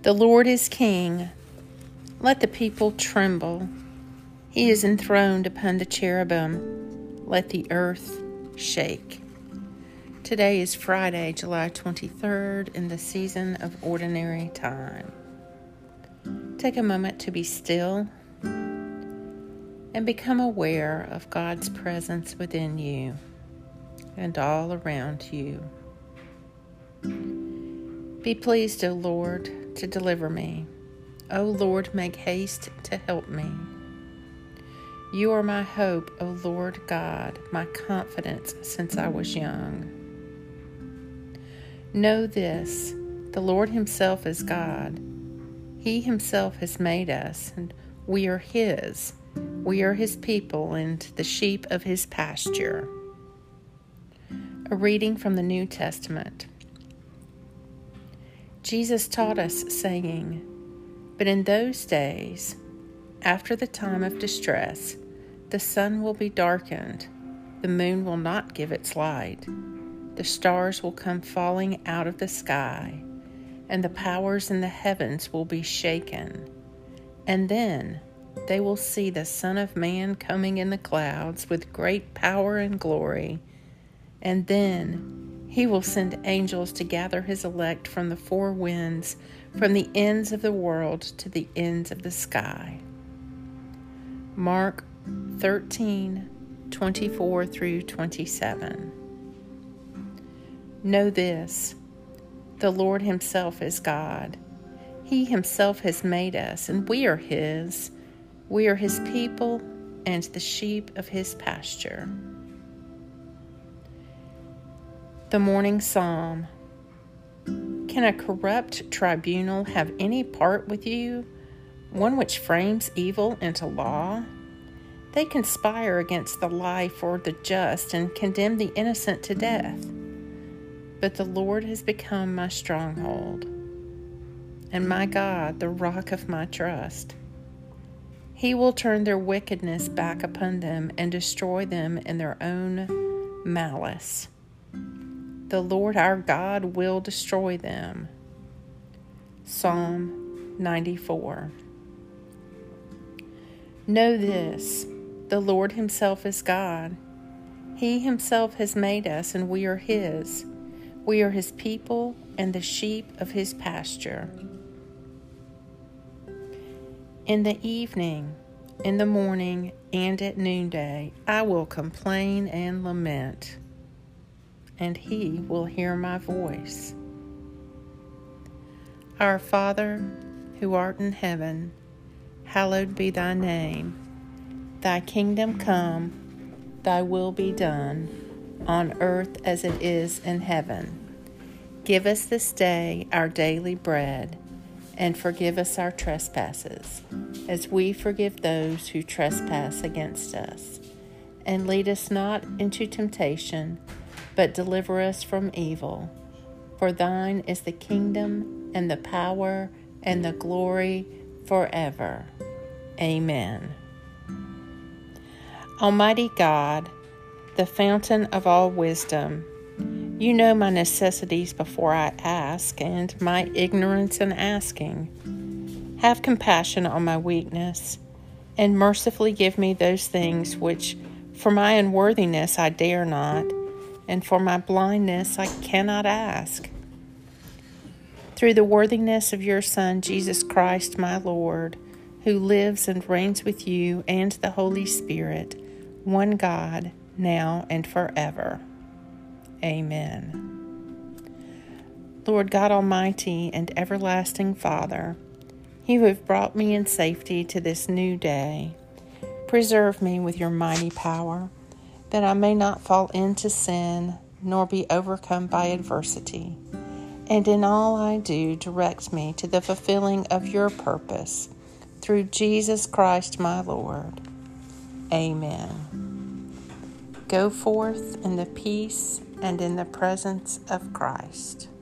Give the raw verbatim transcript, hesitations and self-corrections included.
The Lord is King. Let the people tremble. He is enthroned upon the cherubim. Let the earth shake. Today is Friday, July twenty-third, in the season of ordinary time. Take a moment to be still and become aware of God's presence within you and all around you. Be pleased, O Lord, to deliver me. O Lord, make haste to help me. You are my hope, O Lord God, my confidence since I was young. Know this, the Lord himself is God. He himself has made us, and we are his. We are his people and the sheep of his pasture. A reading from the New Testament. Jesus taught us, saying, "But in those days, after the time of distress, the sun will be darkened, the moon will not give its light, the stars will come falling out of the sky, and the powers in the heavens will be shaken. And then they will see the Son of Man coming in the clouds with great power and glory. And then he will send angels to gather his elect from the four winds, from the ends of the world to the ends of the sky." Mark thirteen, twenty-four through twenty-seven. Know this, the Lord himself is God. He himself has made us, and we are his. We are his people and the sheep of his pasture. The Morning Psalm. Can a corrupt tribunal have any part with you, one which frames evil into law? They conspire against the life or the just and condemn the innocent to death. But the Lord has become my stronghold, and my God, the rock of my trust. He will turn their wickedness back upon them and destroy them in their own malice. The Lord our God will destroy them. Psalm ninety-four. Know this, the Lord himself is God. He himself has made us, and we are his. We are his people and the sheep of his pasture. In the evening, in the morning, and at noonday, I will complain and lament, and he will hear my voice. Our Father, who art in heaven, hallowed be thy name. Thy kingdom come, thy will be done, on earth as it is in heaven. Give us this day our daily bread, and forgive us our trespasses, as we forgive those who trespass against us. And lead us not into temptation, but deliver us from evil. For thine is the kingdom, and the power, and the glory forever. Amen. Almighty God, the fountain of all wisdom, you know my necessities before I ask, and my ignorance in asking. Have compassion on my weakness, and mercifully give me those things which for my unworthiness I dare not, and for my blindness I cannot ask. Through the worthiness of your Son, Jesus Christ, my Lord, who lives and reigns with you and the Holy Spirit, one God, now and forever. Amen. Lord God Almighty and everlasting Father, you have brought me in safety to this new day. Preserve me with your mighty power, that I may not fall into sin, nor be overcome by adversity. And in all I do, direct me to the fulfilling of your purpose, through Jesus Christ my Lord. Amen. Go forth in the peace and in the presence of Christ.